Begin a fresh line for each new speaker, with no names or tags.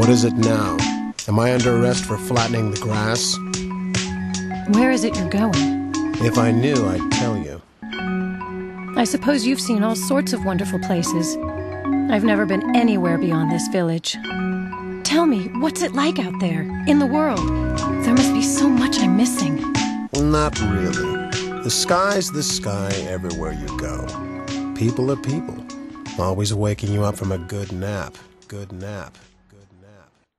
What is it now? Am I under arrest for flattening the grass?
Where is it you're going?
If I knew, I'd tell you.
I suppose you've seen all sorts of wonderful places. I've never been anywhere beyond this village. Tell me, what's it like out there, in the world? There must be so much I'm missing.
Not really. The sky's the sky everywhere you go. People are people, always waking you up from a good nap. Good nap.